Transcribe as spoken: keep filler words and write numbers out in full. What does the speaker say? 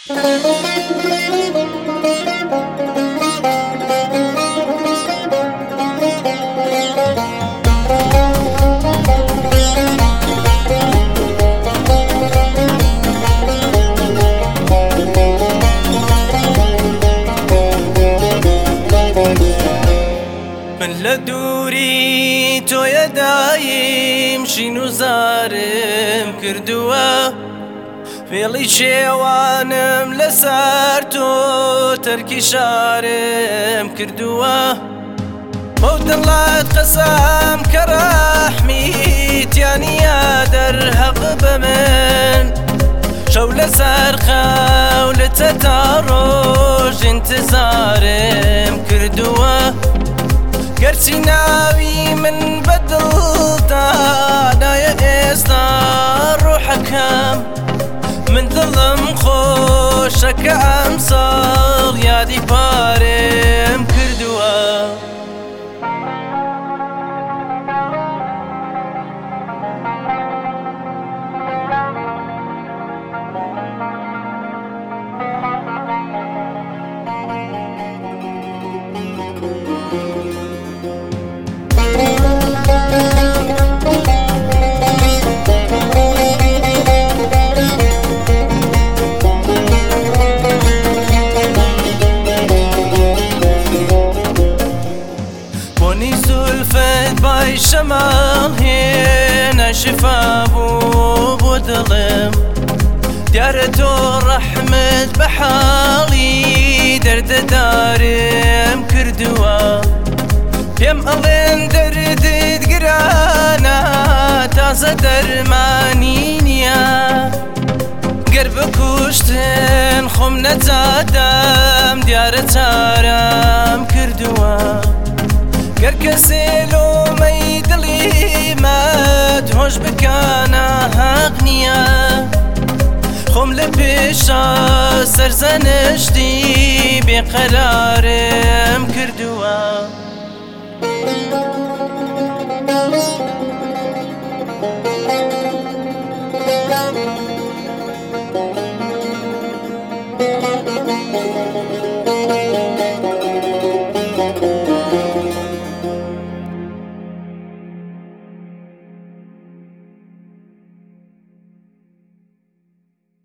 من لدوری تۆیە دایم شین و زارم کردووە فێڵی شێوانم لەسەر تۆ تەرکی شارم کردووە بۆ دڵات قەسەم کە ڕەحمیتیانە دەرهەق بە من شەو لەسەر خەولتە تا ڕۆژ ئینتزارم کردووە گەرچی ناوی من بەدڵدا نایە ئێستا ڕوحەکەم من دڵم خۆشە کە ئەمساڵ یادی پارێم کردووە بای شەماڵ هێنا شفا بوو بۆ دڵم دیارە تۆ ڕەحمت بە حاڵی دەردەدارم کردووە پێم ئەڵێن دەردت گرانە تازە دەرمانی نییە گەر بکوشتن خۆم نەجادەم دیارە چارەم کردووە گەر کەسێ لۆمەی دڵی مەت هۆش بکانە حەق نییە خۆم لە پێشە سەرزەنشتی بێقەرارم کردووە